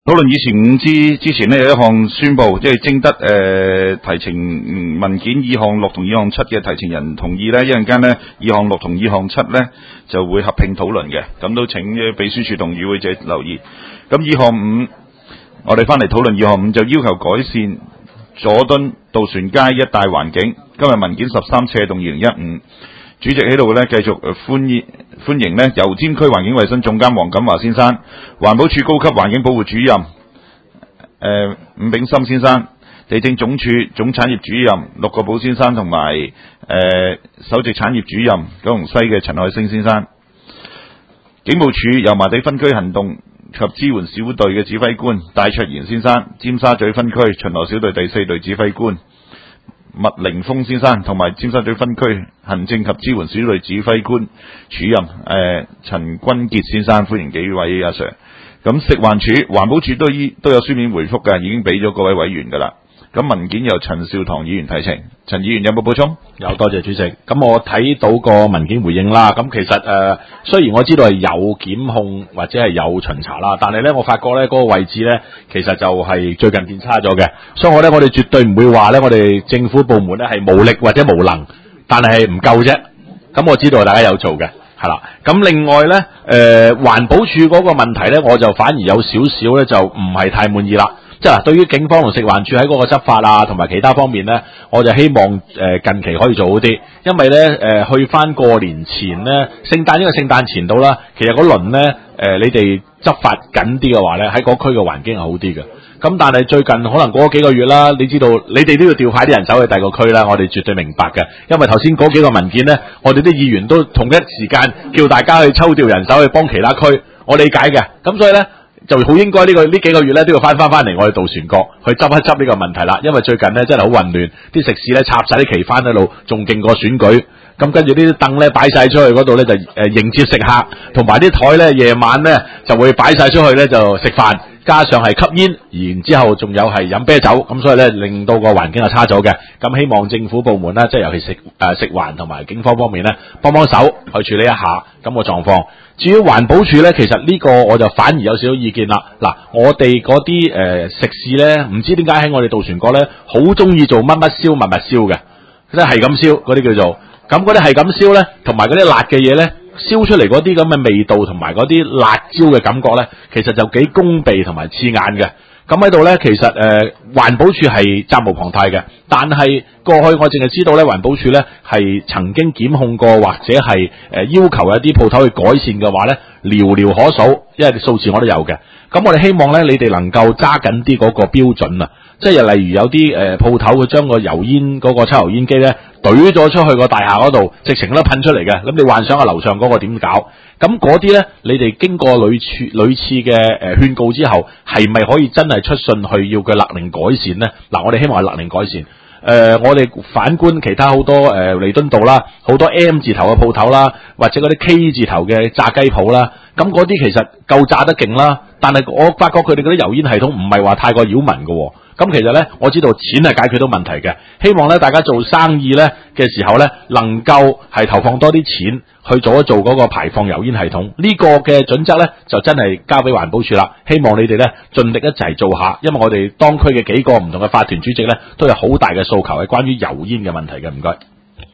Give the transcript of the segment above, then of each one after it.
討論議事5之前呢，有一項宣布，即係徵得提呈文件2項6同2項7嘅提呈人同意呢，一陣間呢2項6同2項7呢就會合併討論嘅，咁都請秘書處同與會者留意。咁2項5，我哋翻嚟討論2項5，就要求改善佐敦渡船街一帶環境。今日文件13斜動2015。主席喺度咧，繼續歡迎咧油尖區環境衛生總監黃錦華先生，環保署高級環境保護主任伍炳森先生，地政總署總產業主任陸國寶先生，同埋首席產業主任九龍西嘅陳海星先生，警務處油麻地分區行動及支援小隊嘅指揮官戴卓賢先生，尖沙咀分區巡邏小隊第4隊指揮官麥凌峰先生，同埋尖沙咀分區行政及支援小隊指揮官主任陳君傑先生，歡迎幾位阿 Sir。咁食環署、環保署都有書面回覆嘅，已經俾咗各位委員噶啦。咁文件由陳兆棠議員提呈，陳議員有冇補充？ 有，多謝主席。咁我睇到個文件回應啦。咁其實雖然我知道係有檢控或者係有巡查啦，但係咧我發覺咧嗰個位置咧其實就係最近變差咗嘅。所以我哋絕對唔會話咧我哋政府部門咧係無力或者無能，但係唔夠啫。咁我知道大家有做嘅，係啦。咁另外咧環保署嗰個問題咧，我就反而有少少咧就唔係太滿意啦。即係對於警方同食環署喺嗰個執法啊，同埋其他方面咧，我就希望近期可以做好啲，因為咧去翻過年前咧，聖誕前到啦，其實嗰輪咧你哋執法緊啲嘅話咧，喺嗰區嘅環境係好啲嘅。咁但係最近可能過咗幾個月啦，你知道你哋都要調派啲人手去第二個區啦，我哋絕對明白嘅。因為頭先嗰幾個文件咧，我哋啲議員都同一時間叫大家去抽調人手去幫其他區，我理解嘅。咁所以咧，就好應該呢幾個月咧都要翻嚟我哋渡船角去執一執呢個問題啦，因為最近咧真係好混亂，啲食肆咧插晒啲旗幡喺度，仲勁過選舉。咁跟住呢啲凳咧擺晒出去嗰度咧就迎接食客，同埋啲台咧夜晚咧就會擺晒出去咧就食飯，加上係吸煙，然之後仲有係飲啤酒，咁所以咧令到個環境係差咗嘅。咁希望政府部門咧，即係尤其食環同埋警方方面咧，幫手去處理一下咁個狀況。至於環保署咧，其實呢個我就反而有少少意見啦。嗱，我哋嗰啲食肆咧，唔知點解喺我哋渡船角咧，好中意做乜乜燒、乜乜燒嘅，即係咁燒嗰啲叫做。咁嗰啲係咁燒咧，同埋嗰啲辣嘅嘢咧，燒出嚟嗰啲咁嘅味道同埋嗰啲辣椒嘅感覺咧，其實就幾攻鼻同埋刺眼嘅。咁喺度咧，其實環保署係責無旁貸嘅，但係過去我淨係知道咧，環保署咧係曾經檢控過或者係要求一啲鋪頭去改善嘅話咧，寥寥可數，因為數字我都有嘅。咁我哋希望咧，你哋能夠揸緊啲嗰個標準啊，即係例如有啲鋪頭佢將個油煙嗰個抽油煙機咧懟咗出去個大廈嗰度，直情都噴出嚟嘅。咁你幻想下樓上嗰個點搞？咁嗰啲咧，你哋經過屢次嘅勸告之後，係咪可以真係出信去要佢勒令改善咧？嗱，我哋希望係勒令改善。我哋反觀其他好多彌敦道啦，好多 M 字頭嘅鋪頭啦，或者嗰啲 K 字頭嘅炸雞鋪啦，咁嗰啲其實夠炸得勁啦，但係我發覺佢哋嗰啲油煙系統唔係話太過擾民嘅。咁其實咧，我知道錢係解決到問題嘅，希望咧大家做生意咧嘅時候咧，能夠係投放多啲錢去做一做嗰個排放油煙系統。呢個嘅準則咧，就真係交俾環保署啦。希望你哋咧盡力一齊做下，因為我哋當區嘅幾個唔同嘅法團主席咧，都有好大嘅訴求係關於油煙嘅問題嘅。唔該。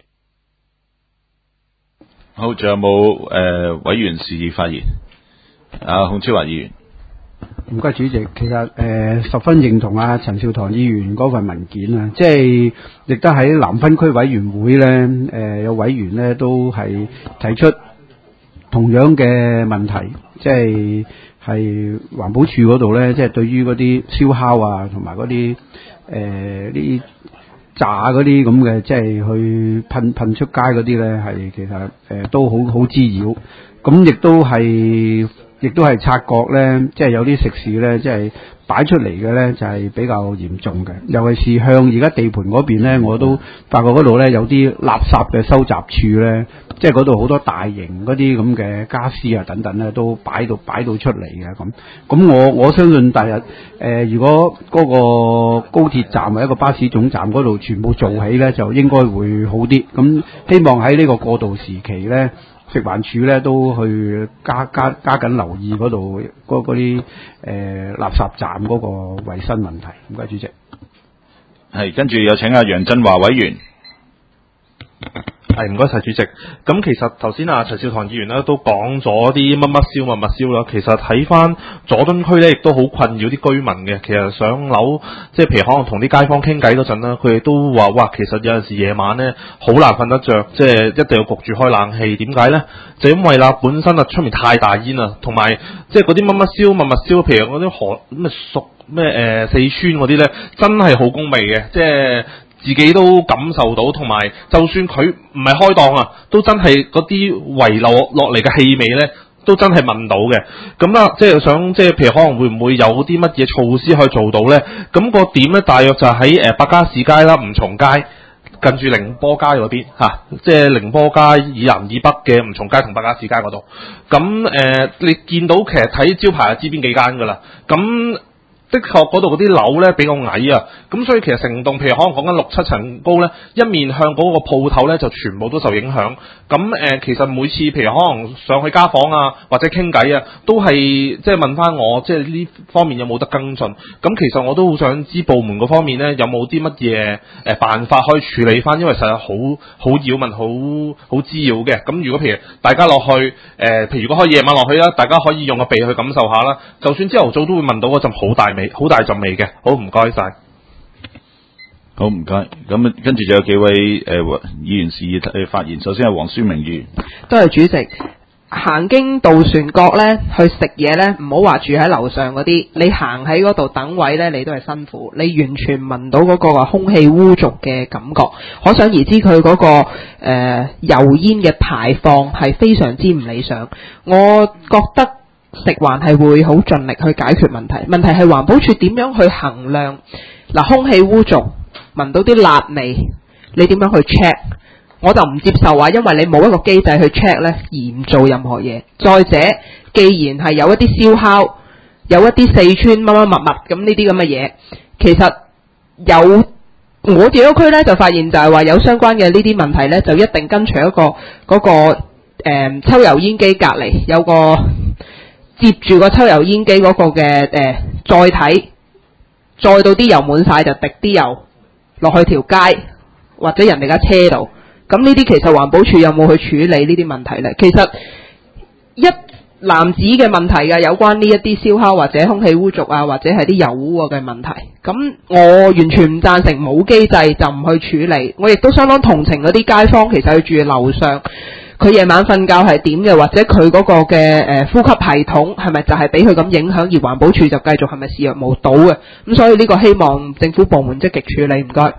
好，仲有冇委員示意發言？孔超華議員。 唔該主席，其實十分認同陳兆棠議員嗰份文件啊，即係亦都喺南分區委員會咧，有委員咧都係提出同樣嘅問題，即係環保署嗰度咧，即係對於嗰啲燒烤啊，同埋嗰啲啲炸嗰啲咁嘅，即係去噴出街嗰啲咧，係其實都好滋擾，咁亦都係察覺咧，即係有啲食肆咧，即係擺出嚟嘅咧，就係比較嚴重嘅。尤其是向而家地盤嗰邊咧，我都發覺嗰度咧有啲垃圾嘅收集處咧，即係嗰度好多大型嗰啲咁嘅家私啊等等咧，都擺到出嚟嘅咁。咁我相信第日如果嗰個高鐵站或者一個巴士總站嗰度全部做起咧，就應該會好啲。咁希望喺呢個過渡時期咧， 食環署咧都去加緊留意嗰度嗰啲垃圾站嗰個衞生問題。唔該，主席。 係，跟住有請阿楊振華委員。 係，唔該晒主席。咁其實頭先陳少棠議員咧都講咗啲乜燒啦。其實睇翻佐敦區咧，亦都好困擾啲居民嘅。其實上樓即係譬如可能同啲街坊傾偈嗰陣啦，佢哋都話哇，其實有陣時夜晚咧好難瞓得着，即係一定要焗住開冷氣。點解咧？就因為啦，本身出面太大煙啦，同埋即係嗰啲乜燒，譬如嗰啲四川嗰啲咧，真係好工味嘅，即係。自己都感受到，同埋就算佢唔係開檔啊，都真係嗰啲遺留落嚟嘅氣味咧，都真係聞到嘅。咁啦，即係想即係譬如可能會唔會有啲乜嘢措施可以做到咧？咁個點咧，大約就喺百家士街啦、吳松街近住寧波街嗰邊嚇，即係寧波街以南以北嘅吳松街同百家士街嗰度。咁你見到其實睇招牌就知邊幾間噶啦。咁的確嗰度嗰啲樓咧比較矮啊，咁所以其實成棟譬如可能講緊6-7層高咧，一面向嗰個鋪頭咧就全部都受影響。咁其實每次譬如可能上去家訪啊，或者傾偈啊，都係即係問翻我，即係呢方面有冇得跟進。咁其實我都好想知部門嗰方面咧有冇啲乜嘢辦法可以處理翻，因為實在好擾民、好滋擾嘅。咁如果譬如大家落去譬如如果可以夜晚落去啦，大家可以用個鼻去感受下啦。就算朝頭早都會聞到嗰陣好大陣味嘅。好，唔該晒。 好，唔該。咁跟住就有幾位議員示意發言。首先係黃宣明議員。 多謝主席。行經渡船角咧，去食嘢咧，唔好話住喺樓上嗰啲，你行喺嗰度等位咧，你都係辛苦，你完全聞到嗰個空氣污濁嘅感覺。可想而知佢嗰個油煙嘅排放係非常之唔理想。我覺得食環係會好盡力去解決問題。問題係環保署點樣去衡量空氣污濁，聞到啲辣味，你點樣去 check？我就唔接受話，因為你冇一個機制去 check 咧，而唔做任何嘢。再者，既然係有一啲燒烤，有一啲四川乜乜物咁呢啲咁嘅嘢，其實有我哋嗰區咧就發現就係話有相關嘅呢啲問題咧，就一定跟隨嗰個抽油煙機隔離有個接住個抽油煙機嗰個嘅載體，載到啲油滿晒就滴啲油落去條街或者人哋架車度。咁呢啲其實環保署有冇去處理呢啲問題呢？其實一籃子嘅問題嘅，有關呢一啲燒烤或者空氣污濁啊，或者係啲油污嘅問題。咁我完全唔贊成冇機制就唔去處理。我亦都相當同情嗰啲街坊，其實佢住喺樓上，佢夜晚瞓覺係點嘅，或者佢嗰個嘅呼吸系統係咪就係俾佢咁影響，而環保署就繼續係咪視若無睹嘅？咁所以呢個希望政府部門積極處理，唔該。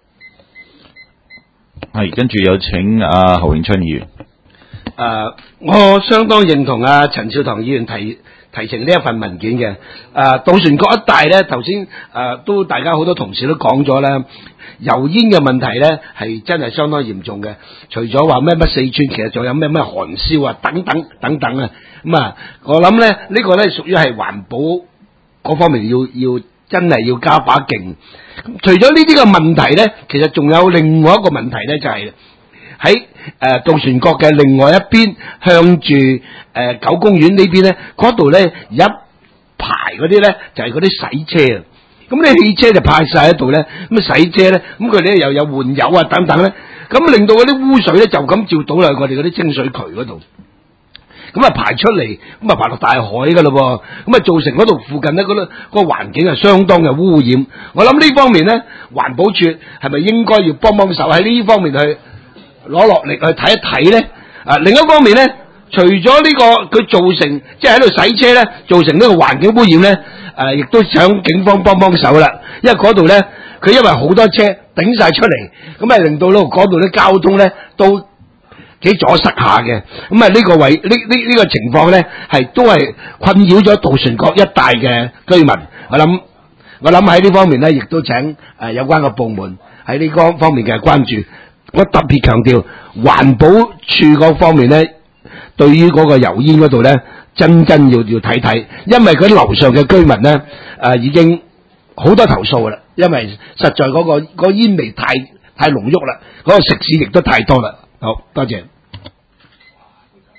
係，跟住有請侯永昌議員。 我相當認同陳少棠議員提呈呢一份文件嘅。渡船角一帶咧，頭先都大家好多同事都講咗啦，油煙嘅問題咧係真係相當嚴重嘅。除咗話咩四川，其實仲有咩韓燒啊等等啊。我諗咧呢個咧屬於係環保嗰方面要真係要加把勁。除咗呢啲嘅問題咧，其實仲有另外一個問題咧，就係喺渡船角嘅另外一邊，向住九公園呢邊咧，嗰度咧一排嗰啲咧就係嗰啲洗車啊。咁你汽車就派晒喺度咧，咁洗車咧，咁佢哋又有換油啊等等咧，咁令到嗰啲污水咧就咁照倒落我哋嗰啲清水渠嗰度。咁排出嚟，咁排落大海噶咯喎，咁造成嗰度附近咧嗰個環境係相當嘅污染。我諗呢方面咧，環保署係咪應該要幫手喺呢方面去攞落力去睇一睇咧？另一方面咧，除咗呢個佢造成即係喺度洗車咧，造成呢個環境污染咧，亦都想警方幫手啦，因為嗰度咧佢因為好多車頂晒出嚟，咁令到嗰度啲交通咧都幾阻塞下嘅。咁呢個呢個情況咧都係困擾咗渡船角一帶嘅居民。我諗喺呢方面咧，亦都請有關嘅部門喺呢個方面嘅關注。我特別強調環保署嗰方面咧，對於嗰個油煙嗰度咧，真要睇睇，因為佢樓上嘅居民咧已經好多投訴噶啦，因為實在嗰個煙味太濃郁啦，嗰個食肆亦都太多啦。好多謝。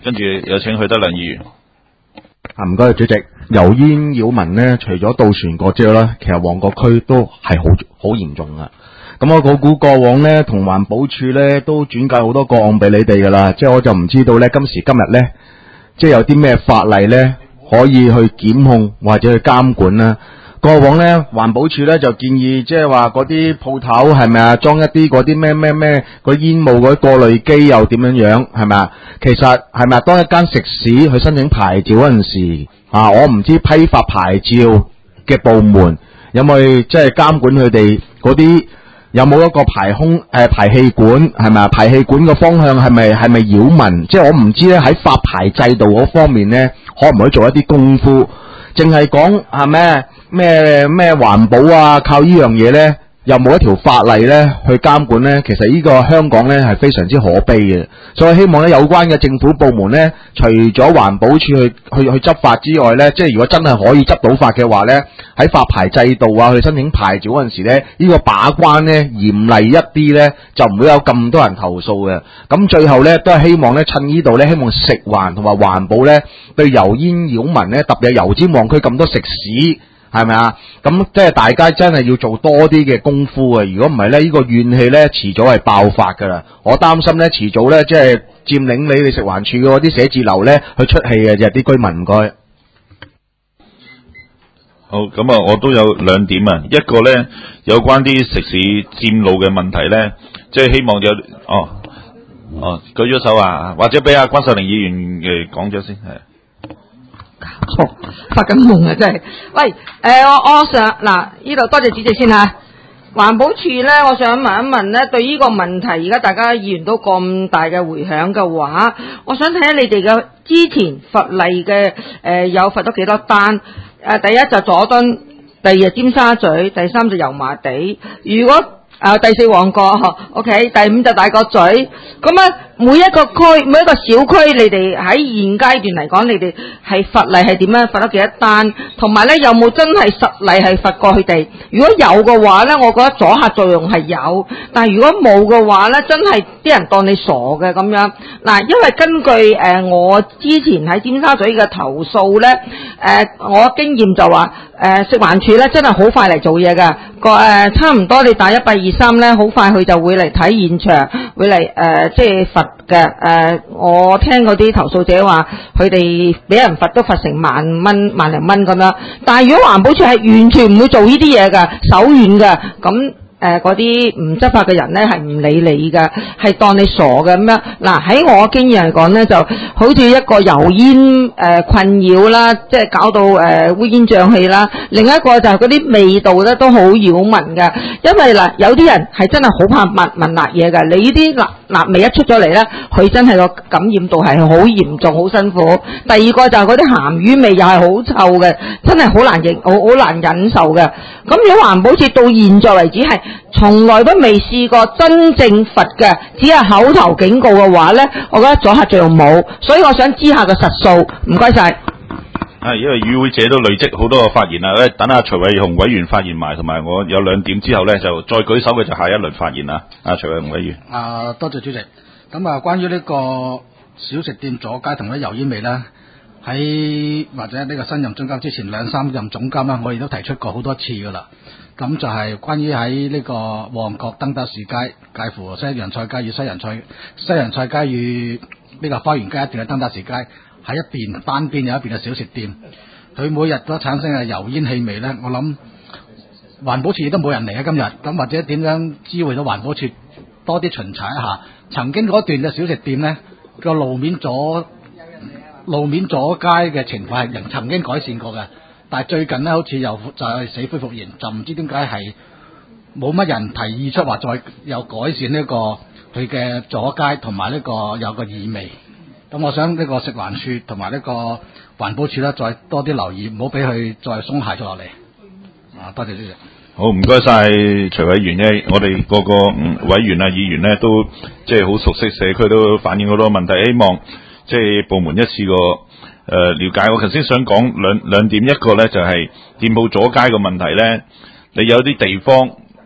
跟住有請許德亮議員。 唔該，主席。油煙擾民呢，除咗渡船角之外咧，其實旺角區都係好嚴重噶。咁我估過往呢，同環保署呢都轉介好多個案俾你哋噶啦，即係我就唔知道呢，今時今日呢，即係有啲咩法例呢可以去檢控或者去監管呢？過往呢，環保署呢就建議，即係話嗰啲鋪頭係咪啊，裝一啲嗰啲咩嗰啲煙霧嗰啲過濾機又點樣係咪啊？其實係咪啊？當一間食肆去申請牌照嗰陣時啊，我唔知批發牌照嘅部門有冇即係監管佢哋嗰啲，有冇一個排氣管係咪啊？排氣管個方向係咪擾民？即係我唔知咧，喺發牌制度嗰方面咧，可唔可以做一啲功夫？淨係講係咩環保啊，靠呢樣嘢咧，有冇一條法例咧去監管咧？其實呢個香港咧係非常之可悲嘅，所以希望咧有關嘅政府部門咧，除咗環保署去執法之外咧，即係如果真係可以執到法嘅話咧，喺發牌制度啊，去申請牌照嗰陣時咧，呢個把關咧嚴厲一啲咧，就唔會有咁多人投訴嘅。咁最後咧都係希望咧趁呢度咧，希望食環同埋環保咧對油煙擾民咧，特別係油尖旺區咁多食肆。係咪啊？咁即係大家真係要做多啲嘅功夫啊！如果唔係咧，呢個怨氣咧遲早係爆發噶啦。我擔心咧遲早咧即係佔領你哋食環署嗰啲寫字樓咧去出氣嘅啫，啲居民唔該。 好，咁啊，我都有兩點啊。一個咧有關啲食肆佔路嘅問題咧，即係希望有舉咗手啊，或者俾阿關秀玲議員講咗先係。 搞錯，發緊夢啊！真係。喂，我想嗱，呢度多謝主席先嚇。環保署咧，我想問一問咧，對呢個問題，而家大家議員都咁大嘅迴響嘅話，我想睇下你哋嘅之前罰例嘅有罰咗幾多單？第一就佐敦，第二就尖沙咀，第三就油麻地。如果第四旺角 ，OK， 第五就大角咀。咁啊，每一個區、每一個小區，你哋喺現階段嚟講，你哋係罰例係點樣？罰咗幾多單？同埋咧，有冇真係實例係罰過佢哋？如果有嘅話咧，我覺得阻嚇作用係有。但係如果冇嘅話咧，真係啲人當你傻嘅咁樣。嗱，因為根據我之前喺尖沙咀嘅投訴咧，我經驗就話食環署咧真係好快嚟做嘢㗎。差唔多你打123咧，好快佢就會嚟睇現場，會嚟即係罰嘅。我聽嗰啲投訴者話，佢哋俾人罰都罰成10000蚊、10000零蚊咁樣。但係如果環保署係完全唔會做呢啲嘢㗎，手軟㗎，咁嗰啲唔執法嘅人咧係唔理你㗎，係當你傻嘅咁樣。嗱，喺我經驗嚟講咧，就好似一個油煙困擾啦，即係搞到烏煙瘴氣啦。另一個就係嗰啲味道咧都好擾民㗎，因為嗱有啲人係真係好怕聞辣嘢㗎。你呢啲辣味一出咗嚟咧，佢真係個感染度係好嚴重，好辛苦。第二個就係嗰啲鹹魚味又係好臭嘅，真係好難忍受嘅。咁如果環保署到現在為止係從來都未試過真正罰嘅，只係口頭警告嘅話咧，我覺得阻嚇作用冇，所以我想知下個實數。唔該晒。 因為與會者都累積好多個發言啦，等阿徐偉雄委員發言埋，同埋我有兩點之後咧，就再舉手嘅就下一輪發言啦。徐偉雄委員。 多謝主席。咁啊，關於呢個小食店阻街同埋油煙味咧，喺或者呢個新任總監之前2-3任總監啦，我哋都提出過好多次噶啦。咁就係關於喺呢個旺角登打士街介乎西洋菜街與西洋菜街與呢個花園街一段嘅登打士街，喺一邊單邊有一邊嘅小食店，佢每日都產生嘅油煙氣味咧，我諗環保署亦都冇人嚟啊今日，咁或者點樣知會到環保署多啲巡查一下？曾經嗰段嘅小食店咧，個路面阻街嘅情況係曾經改善過嘅。但係最近咧，好似又就係死灰復燃，就唔知點解係冇乜人提議出話再有改善呢個佢嘅阻街同埋呢個有個異味。咁我想呢個食環署同埋呢個環保署咧，再多啲留意，唔好俾佢再鬆懈咗落嚟。多謝主席。 好，唔該晒徐委員咧，我哋個委員啊、議員咧都即係好熟悉社區，都反映好多問題，希望即係部門一次過。了解，我頭先想講兩點，一個咧就係店鋪阻街嘅問題咧，你有啲地方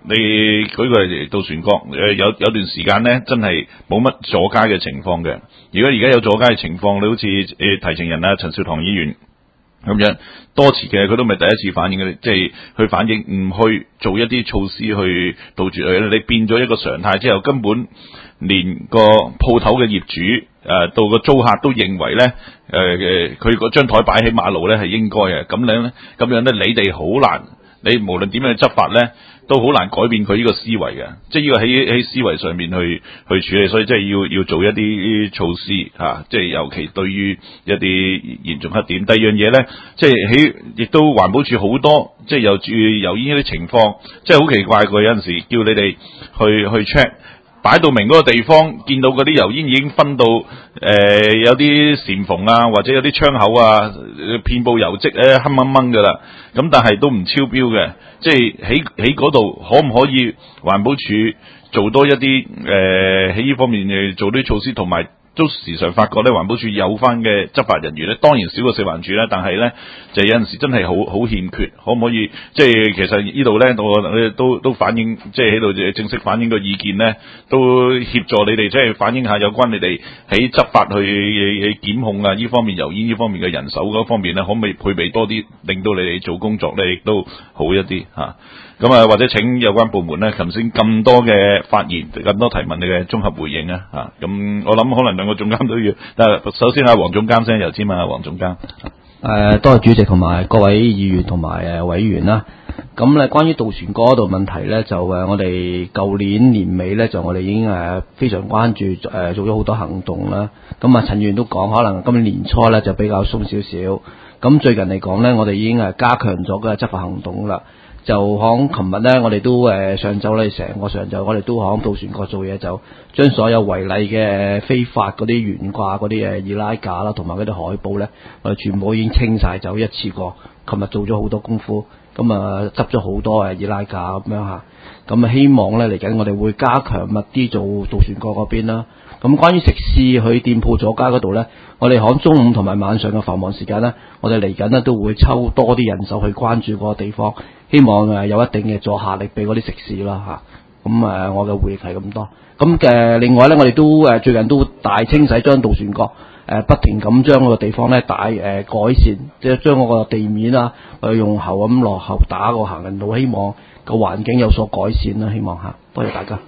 你舉個例渡船角有段時間咧，真係冇乜阻街嘅情況嘅。如果而家有阻街嘅情況，你好似提呈人啊陳少棠議員咁樣多次嘅，佢都唔係第一次反映嘅，即係去反映唔去做一啲措施去杜絕佢，你變咗一個常態之後，根本連個鋪頭嘅業主到個租客都認為咧，佢嗰張台擺喺馬路咧係應該嘅，咁樣咧，你哋好難，你無論點樣執法咧，都好難改變佢呢個思維嘅，即係呢個喺思維上面去處理，所以即係要做一啲措施嚇，即係尤其對於一啲嚴重黑點。第二樣嘢咧，即係亦都環保署好多，即係有注油煙呢啲情況，即係好奇怪嘅，有陣時叫你哋去 check。擺到明嗰個地方，見到嗰啲油煙已經分到有啲簷篷啊，或者有啲窗口啊，遍佈油漬咧，黑掹掹噶啦。咁但係都唔超標嘅，即係喺嗰度可唔可以環保署做多一啲喺呢方面做啲措施，同埋都時常發覺咧，環保署有翻嘅執法人員咧，當然少過食環署啦，但係咧就有陣時真係好欠缺，可唔可以即係其實呢度咧，我都反映，即係喺度正式反映個意見咧，都協助你哋即係反映下有關你哋喺執法去檢控啊呢方面油煙呢方面嘅人手嗰方面咧，可唔可以配備多啲，令到你哋做工作咧亦都好一啲嚇。咁或者請有關部門咧，頭先咁多嘅發言，咁多提問，你嘅綜合回應啊嚇。咁我諗可能兩個總監都要，但係首先黃總監先由先啊，黃總監。 多謝主席同埋各位議員同埋委員啦。咁咧，關於渡船角嗰度問題咧，就我哋舊年年尾咧，就我哋已經非常關注，做咗好多行動啦。咁陳議員都講，可能今年年初咧就比較鬆少少。咁最近嚟講咧，我哋已經加強咗嘅執法行動啦。就響琴日咧，我哋都上晝咧，成個上晝我哋都響渡船角做嘢，就將所有違例嘅非法嗰啲懸掛嗰啲易拉架啦，同埋嗰啲海報咧，我哋全部已經清晒走一次過。琴日做咗好多功夫，咁執咗好多易拉架咁樣嚇。咁希望咧嚟緊我哋會加強密啲做渡船角嗰邊啦。咁關於食肆去店鋪阻街嗰度咧，我哋響中午同埋晚上嘅繁忙時間咧，我哋嚟緊咧都會抽多啲人手去關注嗰個地方，希望有一定嘅阻嚇力俾嗰啲食肆啦嚇。咁我嘅回應係咁多。咁另外咧，我哋都最近都大清洗將渡船角不停咁將嗰個地方咧改善，即係將嗰個地面啊用喉咁落後打個行人路，希望個環境有所改善啦。希望嚇，多謝大家。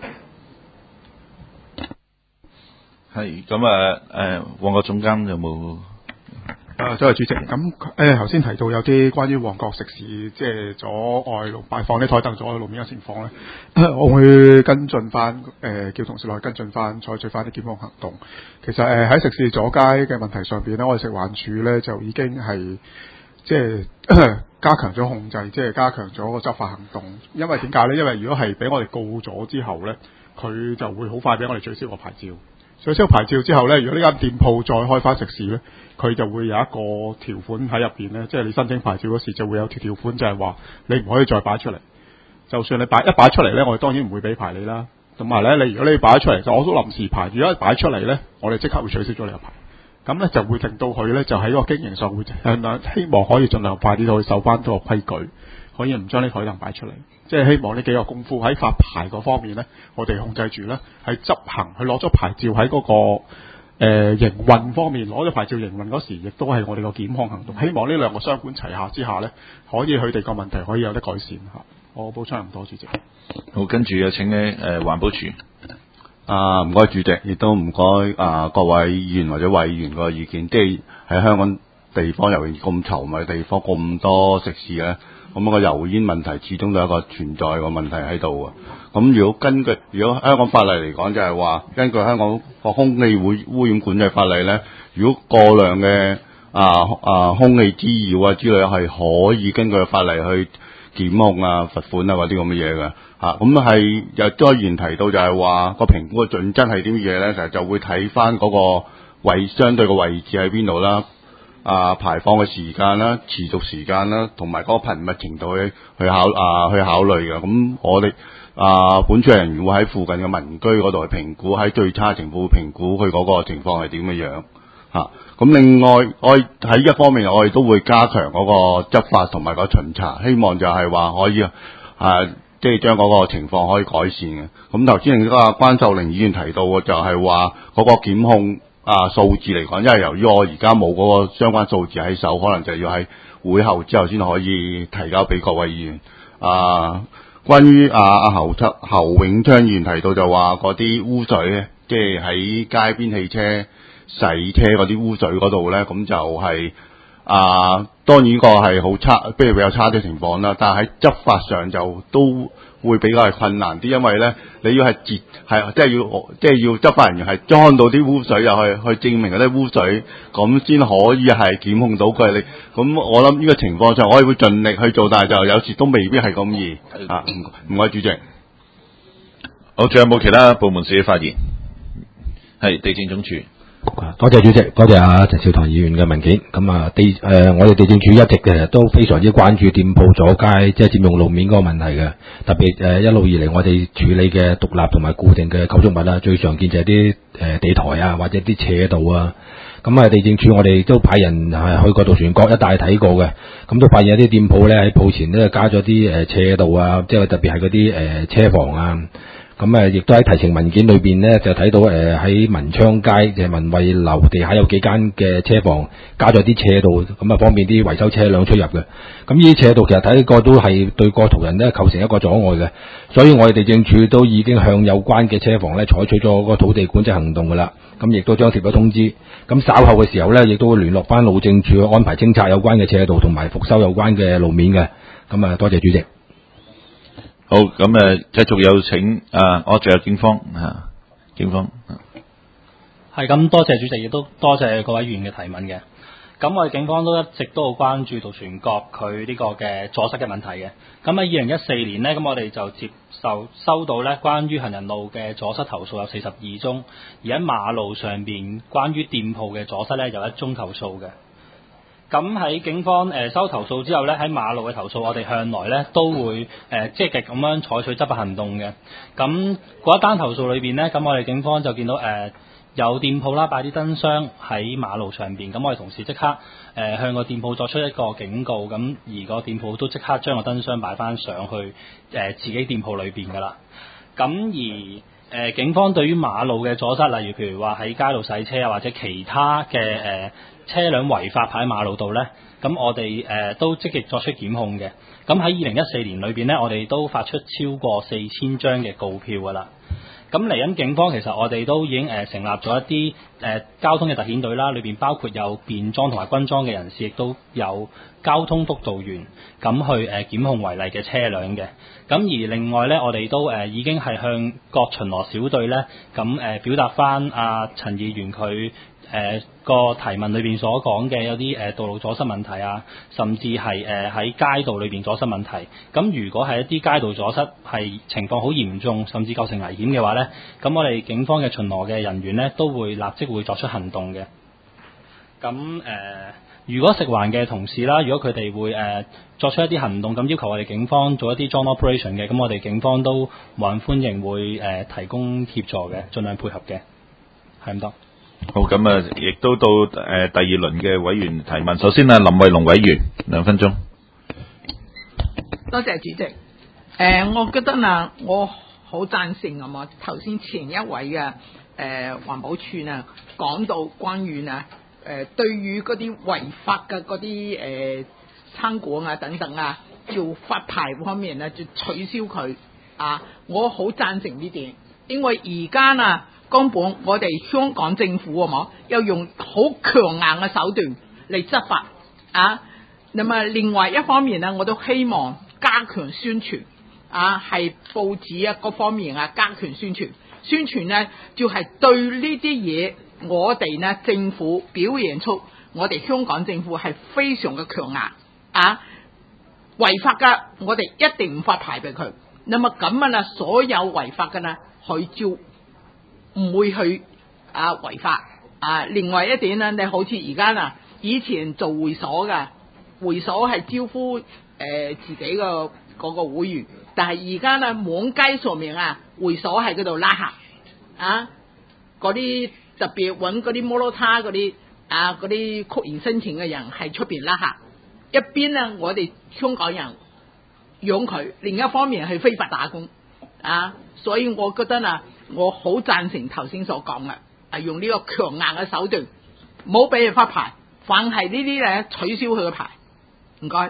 係咁旺角總監有冇？ 多謝主席。咁頭先提到有啲關於旺角食肆即係阻礙路擺放啲台凳阻礙路面嘅情況咧，我會跟進翻叫同事落去跟進翻，採取翻啲檢控行動。其實喺食肆阻街嘅問題上邊咧，我哋食環署咧就已經係即係加強咗控制，即係加強咗個執法行動。因為點解咧？因為如果係俾我哋告咗之後咧，佢就會好快俾我哋取消個牌照。取消牌照之後咧，如果呢間店鋪再開翻食肆咧，佢就會有一個條款喺入邊咧，即係你申請牌照嗰時就會有條款，就係話你唔可以再擺出嚟。就算你一擺出嚟咧，我哋當然唔會俾牌你啦。同埋咧，如果你擺出嚟，就我都臨時牌，如果一擺出嚟咧，我哋即刻會取消咗你個牌。咁咧就會令到佢咧就喺個經營上會希望可以盡量快啲去守翻嗰個規矩，可以唔將啲台凳擺出嚟。即係希望呢幾個功夫喺發牌嗰方面咧，我哋控制住咧，喺執行佢攞咗牌照喺嗰個營運方面攞咗牌照營運嗰時，亦都係我哋個檢控行動。希望呢兩個雙管齊下之下咧，可以佢哋個問題可以有得改善嚇。我補充唔多，主席。 好，跟住有請咧環保署。 唔該主席，亦都唔該各位議員或者委員個意見。即係喺香港地方，尤其咁稠密嘅地方，咁多食肆咧。咁個油煙問題始終都有一個存在個問題喺度啊！咁如果香港法例嚟講，就係話根據香港個空氣污染管制法例咧，如果過量嘅空氣滋擾啊之類係可以根據法例去檢控啊、罰款啊嗰啲咁嘅嘢嘅嚇。咁係又再議員提到就係話個評估嘅準則係啲乜嘢咧？其實就會睇翻嗰個相對嘅位置喺邊度啦。排放嘅時間啦、持續時間啦，同埋嗰個頻密程度去考慮嘅。咁我哋本署人員會喺附近嘅民居嗰度去評估，喺最差情況評估佢嗰個情況係點嘅樣嚇。咁另外我喺一方面，我哋都會加強嗰個執法同埋個巡查，希望就係話可以即係將嗰個情況可以改善嘅。咁頭先關秀玲議員提到嘅就係話嗰個檢控數字嚟講，因為由於我而家冇嗰個相關數字喺手，可能就要喺會後之後先可以提交俾各位議員。關於侯永昌議員提到就話嗰啲污水咧，即係喺街邊汽車洗車嗰啲污水嗰度咧，咁就係當然個係好差，比較差啲情況啦。但係喺執法上就都會比較係困難啲，因為咧你要係即係要執法人員係裝到啲污水入去證明嗰啲污水，咁先可以係檢控到佢哋。咁我諗呢個情況上，我哋會盡力去做，但係就有時都未必係咁易。唔該主席。 好，仲有冇其他部門嘅發言？係地政總署。 多謝主席，多謝陳少棠議員嘅文件。咁我哋地政署一直其實都非常之關注店鋪阻街即係佔用路面嗰個問題嘅，特別一路以嚟我哋處理嘅獨立同埋固定嘅構築物啦，最常見就係啲地台啊或者啲斜道啊。咁地政署我哋都派人去過渡船角一帶睇過嘅，咁都發現有啲店鋪咧喺鋪前咧加咗啲斜道啊，即係特別係嗰啲車房啊。咁亦都喺提呈文件裏邊咧，就睇到喺文昌街嘅文惠樓地下有幾間嘅車房加咗啲斜道，咁方便啲維修車輛出入嘅。咁呢啲斜道其實睇過都係對個途人咧構成一個阻礙嘅，所以我哋地政署都已經向有關嘅車房咧採取咗個土地管制行動㗎啦。咁亦都張貼咗通知。咁稍後嘅時候咧，亦都會聯絡翻路政署安排清拆有關嘅斜道同埋復修有關嘅路面嘅。咁多謝主席。 好，咁繼續有請我仲有警方警方係咁，多謝主席，亦都多謝各位議員嘅提問嘅。咁我哋警方都一直都好關注渡船角佢呢個嘅阻塞嘅問題嘅。咁喺2014年呢，咁我哋就收到呢關於行人路嘅阻塞投訴有42宗，而喺馬路上邊關於店鋪嘅阻塞呢，有1宗投訴嘅。咁喺警方收投訴之後咧，喺馬路嘅投訴，我哋向來咧都會積極咁樣採取執法行動嘅。咁嗰一單投訴裏邊咧，咁我哋警方就見到有店鋪啦擺啲燈箱喺馬路上邊，咁我哋同事即刻向個店鋪作出一個警告，咁而個店鋪都即刻將個燈箱擺翻上去自己店鋪裏邊噶啦。咁而警方對於馬路嘅阻塞，例如譬如話喺街度洗車啊，或者其他嘅車輛違法排喺馬路度咧，咁我哋都積極作出檢控嘅。咁喺2014年裏邊咧，我哋都發出超過4000張嘅告票噶啦。咁嚟緊警方其實我哋都已經成立咗一啲交通嘅特遣隊啦，裏邊包括有便裝同埋軍裝嘅人士，亦都有交通督導員咁去檢控違例嘅車輛嘅。咁而另外咧，我哋都已經係向各巡邏小隊咧咁表達翻陳議員佢個提問裏邊所講嘅有啲道路阻塞問題啊，甚至係喺街道裏邊阻塞問題。咁如果係一啲街道阻塞係情況好嚴重，甚至構成危險嘅話咧，咁我哋警方嘅巡邏嘅人員咧都會立即會作出行動嘅。咁如果食環嘅同事啦，如果佢哋會作出一啲行動，咁要求我哋警方做一啲 joint operation 嘅，咁我哋警方都無任歡迎會提供協助嘅，盡量配合嘅，係咁多。 好，咁亦都到第二輪嘅委員提問。首先林慧龍委員2分鐘。 多謝主席。我覺得我好贊成啊嘛。頭先前一位嘅環保署講到關於對於嗰啲違法嘅嗰啲餐館啊等等要發牌方面就取消佢我好贊成呢點，因為而家根本我哋香港政府又用好強硬嘅手段嚟執法咁另外一方面我都希望加強宣傳係報紙各方面加強宣傳就係對呢啲嘢我哋政府表現出我哋香港政府係非常嘅強硬違法嘅我哋一定唔發牌俾佢。咁所有違法嘅佢就唔會去違法另外一點你好似而家以前做會所嘅會所係招呼自己個嗰個會員，但係而家滿街上面會所喺嗰度拉客嗰啲特別揾嗰啲摩羅他嗰啲嗰啲曲然申請嘅人喺出邊拉客，一邊我哋香港人養佢，另一方面係非法打工啊，所以我覺得我好贊成頭先所講嘅，用呢個強硬嘅手段，唔好俾佢發牌，凡係呢啲咧取消佢嘅牌。唔該。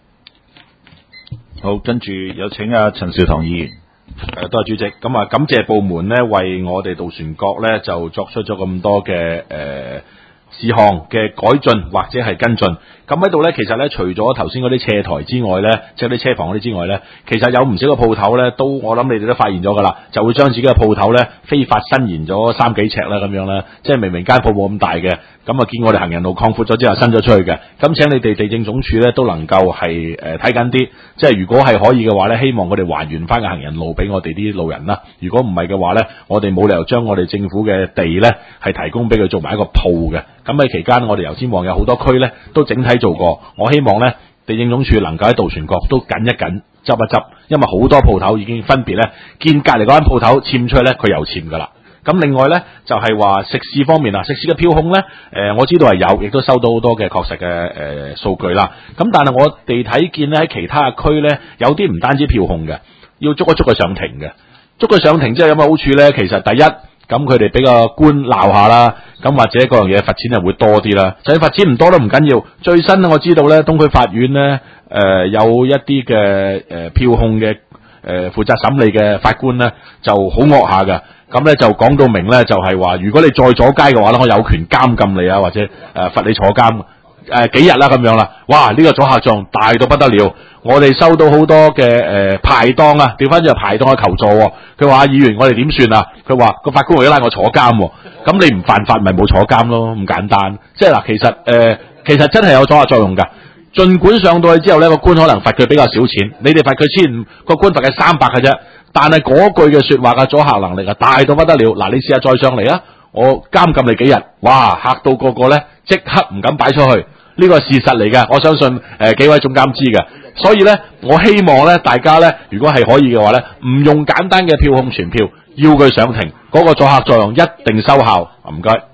好，跟住有請阿陳兆棠議員。 多謝主席。咁啊，感謝部門咧為我哋渡船角咧就作出咗咁多嘅事項嘅改進或者係跟進。咁喺度咧，其實咧除咗頭先嗰啲斜台之外咧，即係啲車房嗰啲之外咧，其實有唔少嘅鋪頭咧，都我諗你哋都發現咗㗎啦，就會將自己嘅鋪頭咧非法伸延咗3幾尺啦咁樣啦，即係明明間鋪冇咁大嘅，咁啊見我哋行人路擴闊咗之後伸咗出去嘅，咁請你哋地政總署咧都能夠係睇緊啲，即係如果係可以嘅話咧，希望佢哋還原翻個行人路俾我哋啲路人啦。如果唔係嘅話咧，我哋冇理由將我哋政府嘅地咧係提供俾佢做埋一個鋪嘅。咁喺期間，我哋油尖旺有好多區咧都整體做過，我希望咧地政總署能夠喺渡船角都緊一緊、執一執，因為好多鋪頭已經分別咧見隔離嗰間鋪頭簽出去咧，佢又簽㗎啦。咁另外咧就係話食肆方面啊，食肆嘅票控咧，我知道係有，亦都收到好多嘅確實嘅數據啦。咁但係我哋睇見咧喺其他嘅區咧，有啲唔單止票控嘅，要捉一捉佢上庭嘅。捉佢上庭之後有乜好處咧？其實第一，咁佢哋俾個官鬧下啦，咁或者嗰樣嘢罰錢係會多啲啦。就算罰錢唔多都唔緊要。最新咧我知道咧，東區法院咧有一啲嘅票控嘅負責審理嘅法官咧就好惡下㗎。咁咧就講到明咧，就係話如果你再阻街嘅話咧，我有權監禁你啊，或者罰你坐監幾日啦咁樣啦。哇！呢個阻嚇作用大到不得了。我哋收到好多嘅排檔啊，調翻轉排檔嘅求助。佢話議員，我哋點算啊？佢話個法官會拉我坐監。咁你唔犯法咪冇坐監咯，咁簡單。即係嗱，其實真係有阻嚇作用㗎。儘管上到去之後咧，個官可能罰佢比較少錢，你哋罰佢1500，個官罰佢300嘅啫。但係嗰句嘅說話嘅阻嚇能力啊，大到不得了。嗱，你試下再上嚟啊！我監禁你幾日，哇！嚇到個個咧即刻唔敢擺出去。呢個係事實嚟嘅，我相信幾位總監知嘅。所以咧，我希望咧大家咧，如果係可以嘅話咧，唔用簡單嘅票控傳票，要佢上庭，嗰個阻嚇作用一定收效。唔該。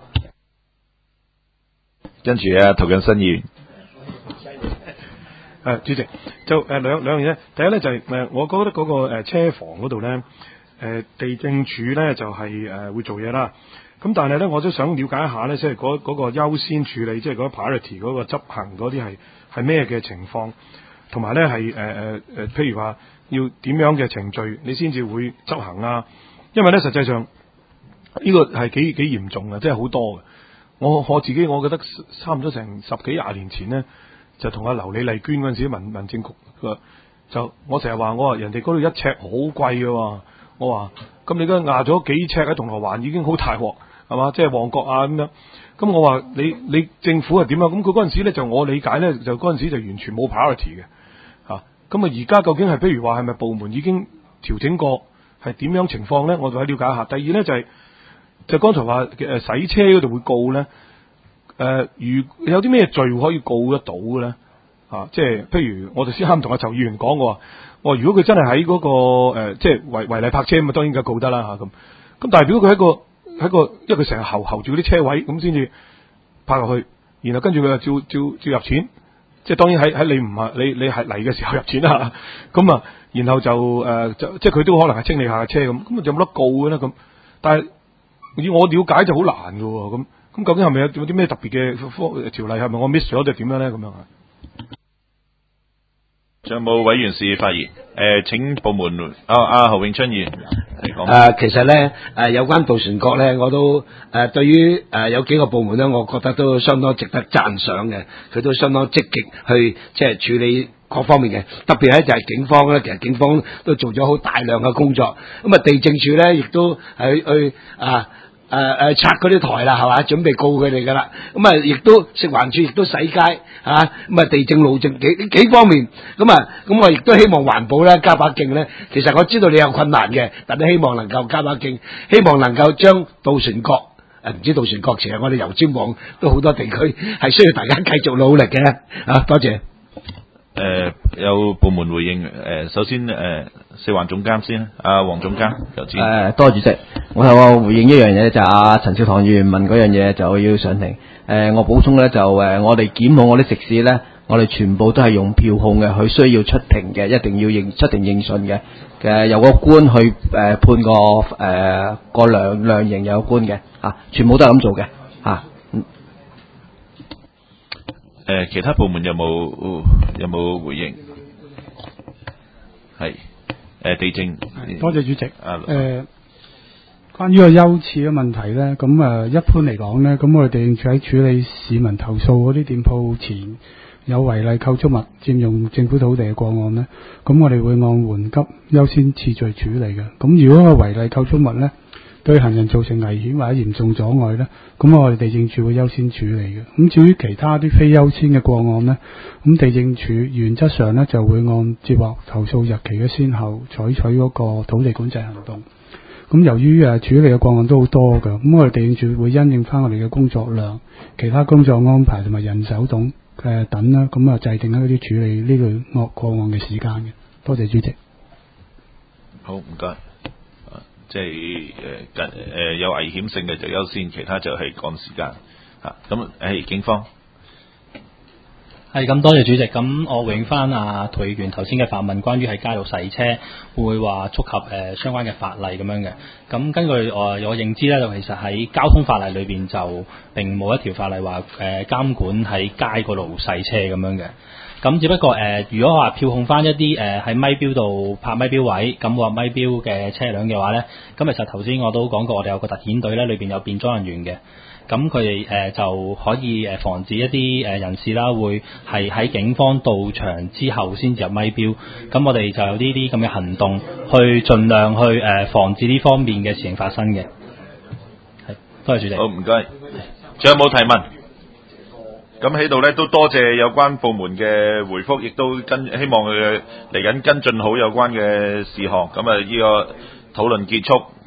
跟住涂謹申議員。 主席就兩樣嘢，第一咧就係我覺得嗰個車房嗰度咧，地政署咧就係會做嘢啦。咁但係咧，我都想了解一下咧，即係嗰個優先處理，即係嗰個 priority 嗰個執行嗰啲係咩嘅情況，同埋咧係譬如話要點樣嘅程序，你先至會執行啊？因為咧實際上呢個係幾嚴重嘅，即係好多嘅。我自己我覺得差唔多成10幾20年前咧。就同阿劉李麗娟嗰陣時民政局就我成日話我話人哋嗰度1尺好貴嘅喎，我話咁你而家壓咗幾尺喺銅鑼灣已經好大鑊係嘛？即係旺角啊咁樣，咁我話你政府係點啊？咁佢嗰陣時咧就我理解咧就嗰陣時就完全冇 priority 嘅嚇，咁啊而家究竟係譬如話係咪部門已經調整過係點樣情況咧？我就喺了解一下。第二咧就剛才話洗車嗰度會告咧。如有啲咩罪可以告得到嘅咧？即係譬如我哋先啱同阿陳議員講過話，我話如果佢真係喺嗰個即係違例泊車咁啊，當然梗係告得啦嚇咁。咁但係如果佢喺個，因為佢成日候住嗰啲車位咁先至泊落去，然後跟住佢就照入錢，即係當然喺你唔係你係嚟嘅時候入錢啦。咁啊，然後就即係佢都可能係清理下車咁，咁有冇得告嘅咧？咁但係以我了解就好難嘅喎咁。咁究竟係咪有啲咩特別嘅條例？係咪我 miss 咗定點樣咧？咁樣啊？ 仲有冇委員士發言？請部門侯永春議員嚟講。 其實咧有關渡船角咧，我都對於有幾個部門咧，我覺得都相當值得讚賞嘅。佢都相當積極去即係處理各方面嘅，特別咧就係警方咧，其實警方都做咗好大量嘅工作。咁啊，地政署咧亦都去拆嗰啲台啦，係嘛？準備告佢哋噶啦。咁啊，亦都食環署亦都洗街咁啊，地政路政幾方面。咁我亦都希望環保咧加把勁咧。其實我知道你有困難嘅，但都希望能夠加把勁，希望能夠將渡船角唔知渡船角，其實我哋油尖旺都好多地區係需要大家繼續努力嘅。多謝。 有部門回應。首先四環總監先，黃總監由先。 多謝主席，我回應一樣嘢就係陳兆棠議員問嗰樣嘢就要上庭。我補充咧就我哋檢控嗰啲食肆咧， 我哋全部都係用票控嘅，佢需要出庭嘅，一定要出庭應訊嘅，由個官去判個量刑有官嘅全部都係咁做嘅其他部門有冇回應？係地政。 多謝主席。關於個優次嘅問題呢，咁一般嚟講呢，咁我哋地政處喺處理市民投訴嗰啲店鋪前有違例構築物佔用政府土地嘅個案呢，咁我哋會按緩急優先次序處理嘅。咁如果個違例構築物呢對行人造成危險或者嚴重阻礙呢，咁我哋地政處會優先處理嘅。咁至於其他啲非優先嘅個案呢，咁地政處原則上呢就會按接獲投訴日期嘅先後採取嗰個土地管制行動。咁由於處理嘅個案都好多㗎，咁我哋地政處會因應翻我哋嘅工作量、其他工作安排同埋人手等啦，咁制定一啲處理呢類個案嘅時間嘅。多謝主席。 好，唔該。即係有危險性嘅就優先，其他就係趕時間。咁警方。 係咁，多謝主席。咁我回應翻涂議員頭先嘅發問，關於喺街度洗車會唔會話觸及相關嘅法例咁樣嘅？咁根據我認知咧，就其實喺交通法例裏邊就並冇一條法例話監管喺街嗰度洗車咁樣嘅。咁只不過如果話票控翻一啲喺咪標度拍咪標位，咁話咪標嘅車輛嘅話咧，咁其實頭先我都講過，我哋有個特遣隊咧，裏邊有便裝人員嘅。咁佢哋就可以防止一啲人士啦，會係喺警方到場之後先至入咪標。咁我哋就有呢啲咁嘅行動，去盡量去防止呢方面嘅事情發生嘅。係，多謝主席。 好，唔該。仲有冇提問？咁喺度咧都多謝有關部門嘅回覆，亦都希望佢嚟緊跟進好有關嘅事項。咁呢個討論結束。